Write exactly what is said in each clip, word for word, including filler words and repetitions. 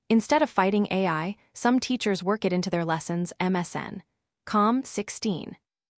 Instead of fighting A I, some teachers work it into their lessons. M S N. Com sixteen.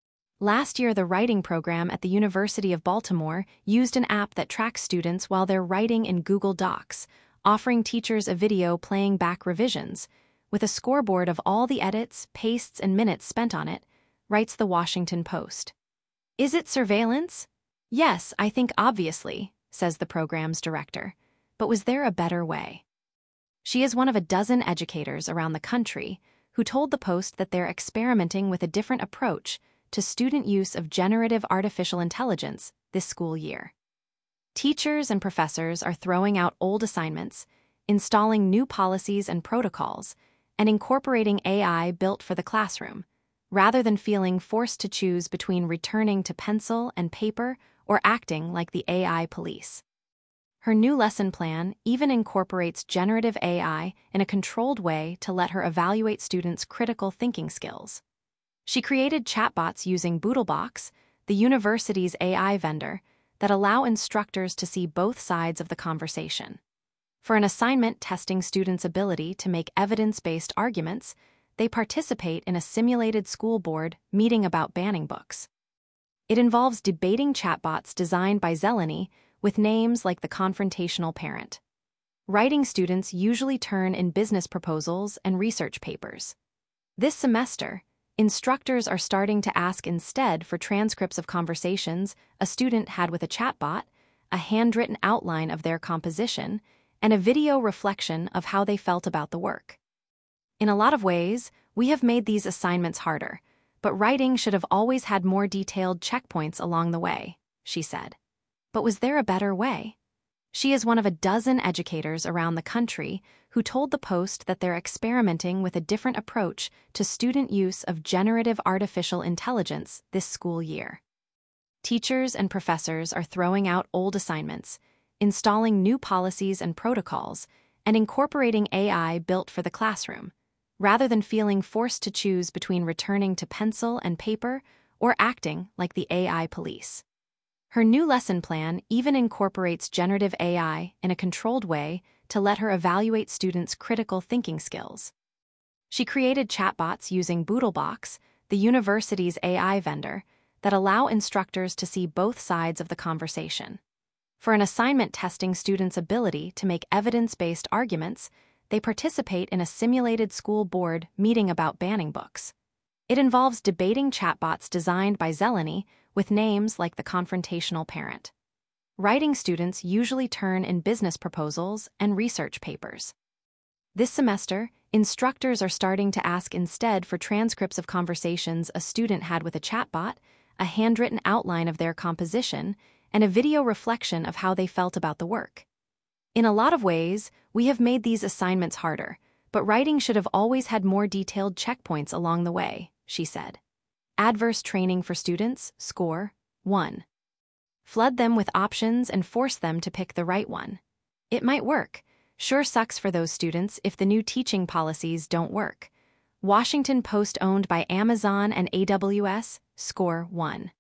Last year, the writing program at the University of Baltimore used an app that tracks students while they're writing in Google Docs, offering teachers a video playing back revisions, with a scoreboard of all the edits, pastes, and minutes spent on it, writes the Washington Post. Is it surveillance? Yes, I think obviously, says the program's director. But was there a better way? She is one of a dozen educators around the country who told the Post that they're experimenting with a different approach to student use of generative artificial intelligence this school year. Teachers and professors are throwing out old assignments, installing new policies and protocols, and incorporating A I built for the classroom, rather than feeling forced to choose between returning to pencil and paper or acting like the A I police. Her new lesson plan even incorporates generative A I in a controlled way to let her evaluate students' critical thinking skills. She created chatbots using Boodlebox, the university's A I vendor, that allow instructors to see both sides of the conversation. For an assignment testing students' ability to make evidence-based arguments, they participate in a simulated school board meeting about banning books. It involves debating chatbots designed by Zeleny with names like the confrontational parent. Writing students usually turn in business proposals and research papers. This semester, instructors are starting to ask instead for transcripts of conversations a student had with a chatbot, a handwritten outline of their composition, and a video reflection of how they felt about the work. In a lot of ways, we have made these assignments harder, but writing should have always had more detailed checkpoints along the way, she said. But was there a better way? She is one of a dozen educators around the country who told the Post that they're experimenting with a different approach to student use of generative artificial intelligence this school year. Teachers and professors are throwing out old assignments, installing new policies and protocols, and incorporating A I built for the classroom, rather than feeling forced to choose between returning to pencil and paper or acting like the A I police. Her new lesson plan even incorporates generative A I in a controlled way to let her evaluate students' critical thinking skills. She created chatbots using Boodlebox, the university's A I vendor, that allow instructors to see both sides of the conversation. For an assignment testing students' ability to make evidence-based arguments, they participate in a simulated school board meeting about banning books. It involves debating chatbots designed by Zeleny with names like the confrontational parent. Writing students usually turn in business proposals and research papers. This semester, instructors are starting to ask instead for transcripts of conversations a student had with a chatbot, a handwritten outline of their composition, and a video reflection of how they felt about the work. In a lot of ways, we have made these assignments harder, but writing should have always had more detailed checkpoints along the way, she said. Adverse training for students, score, one. Flood them with options and force them to pick the right one. It might work. Sure sucks for those students if the new teaching policies don't work. Washington Post owned by Amazon and A W S, score one.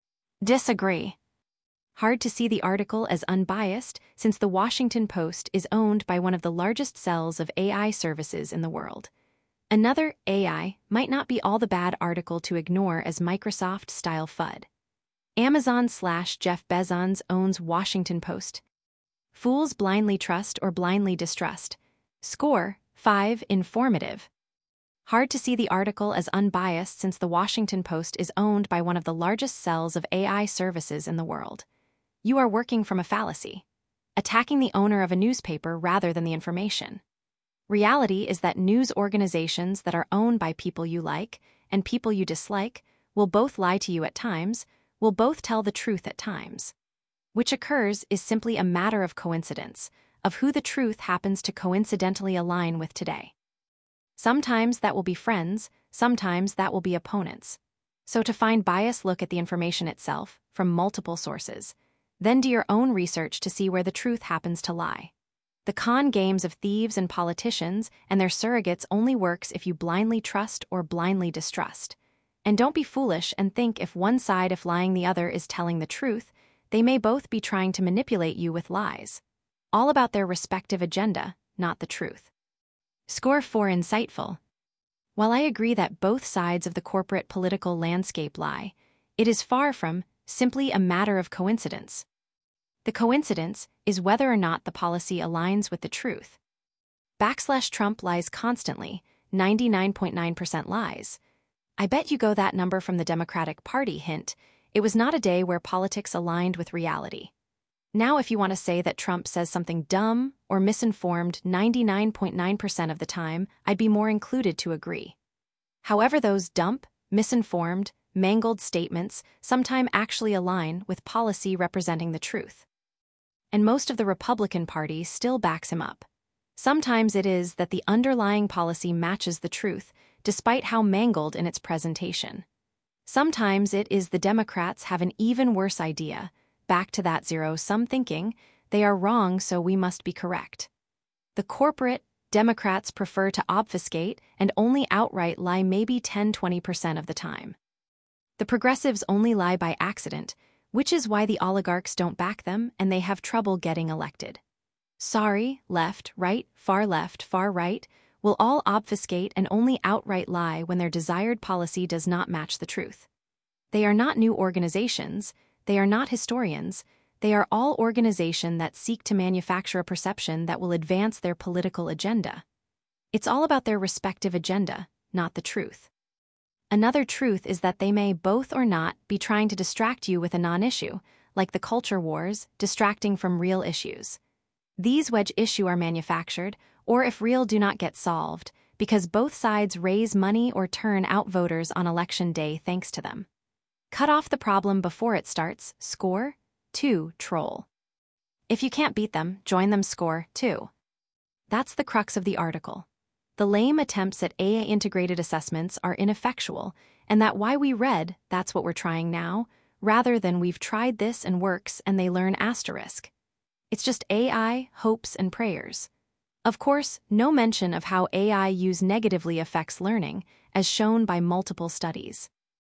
Disagree. Hard to see the article as unbiased since the Washington Post is owned by one of the largest sells of A I services in the world. Another A I might not be all the bad article to ignore as Microsoft-style F U D. Amazon slash Jeff Bezos owns Washington Post. Fools blindly trust or blindly distrust. Score, five, informative. Hard to see the article as unbiased since the Washington Post is owned by one of the largest sells of A I services in the world. You are working from a fallacy, attacking the owner of a newspaper rather than the information. Reality is that news organizations that are owned by people you like and people you dislike will both lie to you at times, will both tell the truth at times. Which occurs is simply a matter of coincidence, of who the truth happens to coincidentally align with today. Sometimes that will be friends, sometimes that will be opponents. So to find bias, look at the information itself from multiple sources. Then do your own research to see where the truth happens to lie. The con games of thieves and politicians and their surrogates only works if you blindly trust or blindly distrust. And don't be foolish and think if one side if lying the other is telling the truth, they may both be trying to manipulate you with lies. All about their respective agenda, not the truth. Score four insightful. While I agree that both sides of the corporate political landscape lie, it is far from simply a matter of coincidence. The coincidence is whether or not the policy aligns with the truth. Backslash Trump lies constantly, ninety-nine point nine percent lies. I bet you go that number from the Democratic Party. Hint, it was not a day where politics aligned with reality. Now if you want to say that Trump says something dumb or misinformed ninety-nine point nine percent of the time, I'd be more included to agree. However, those dumb, misinformed, mangled statements sometimes actually align with policy representing the truth. And most of the Republican Party still backs him up. Sometimes it is that the underlying policy matches the truth, despite how mangled in its presentation. Sometimes it is the Democrats have an even worse idea, back to that zero-sum thinking, they are wrong so we must be correct. The corporate Democrats prefer to obfuscate and only outright lie maybe ten to twenty percent of the time. The progressives only lie by accident, which is why the oligarchs don't back them and they have trouble getting elected. Sorry, left, right, far left, far right, will all obfuscate and only outright lie when their desired policy does not match the truth. They are not new organizations, they are not historians, they are all organizations that seek to manufacture a perception that will advance their political agenda. It's all about their respective agenda, not the truth. Another truth is that they may both or not be trying to distract you with a non-issue, like the culture wars, distracting from real issues. These wedge issue are manufactured, or if real do not get solved, because both sides raise money or turn out voters on election day thanks to them. Cut off the problem before it starts, score two, troll. If you can't beat them, join them, score two. That's the crux of the article. The lame attempts at A I integrated assessments are ineffectual, and that why we read, that's what we're trying now, rather than we've tried this and works and they learn asterisk. It's just A I, hopes, and prayers. Of course, no mention of how A I use negatively affects learning, as shown by multiple studies.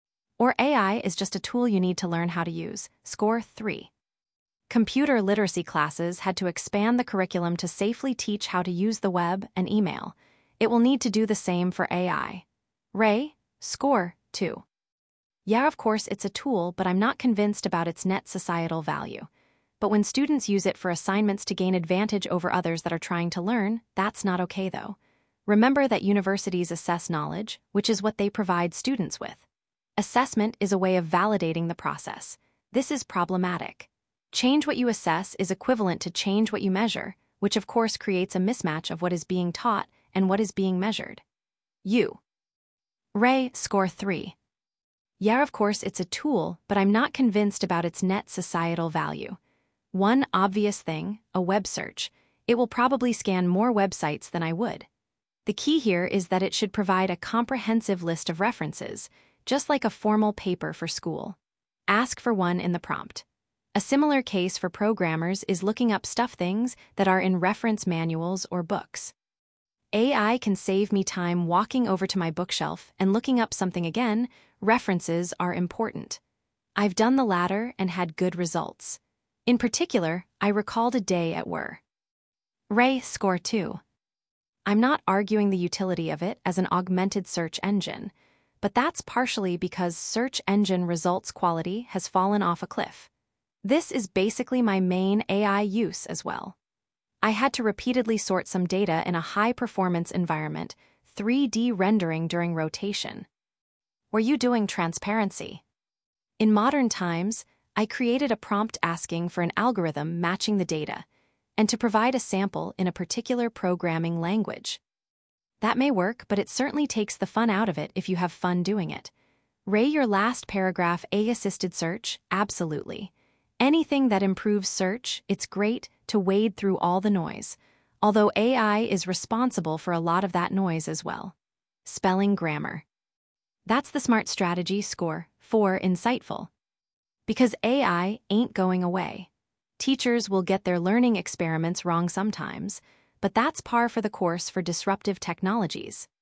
Or A I is just a tool you need to learn how to use, score three. Computer literacy classes had to expand the curriculum to safely teach how to use the web and email. It will need to do the same for A I. Ray, score two. Yeah, of course it's a tool, but I'm not convinced about its net societal value. But when students use it for assignments to gain advantage over others that are trying to learn, that's not okay though. Remember that universities assess knowledge, which is what they provide students with. Assessment is a way of validating the process. This is problematic. Change what you assess is equivalent to change what you measure, which of course creates a mismatch of what is being taught and what is being measured. You. Ray, score three. Yeah, of course it's a tool, but I'm not convinced about its net societal value. One obvious thing, a web search, it will probably scan more websites than I would. The key here is that it should provide a comprehensive list of references, just like a formal paper for school. Ask for one in the prompt. A similar case for programmers is looking up stuff things that are in reference manuals or books. A I can save me time walking over to my bookshelf and looking up something again. References are important. I've done the latter and had good results. In particular, I recalled a day at Were. Ray, score two. I'm not arguing the utility of it as an augmented search engine, but that's partially because search engine results quality has fallen off a cliff. This is basically my main A I use as well. I had to repeatedly sort some data in a high-performance environment, three D rendering during rotation. Were you doing transparency? In modern times, I created a prompt asking for an algorithm matching the data, and to provide a sample in a particular programming language. That may work, but it certainly takes the fun out of it if you have fun doing it. Ray your last paragraph A I-assisted search, absolutely. Anything that improves search, it's great to wade through all the noise, although A I is responsible for a lot of that noise as well. Spelling grammar. That's the smart strategy, score four, insightful. Because A I ain't going away. Teachers will get their learning experiments wrong sometimes, but that's par for the course for disruptive technologies.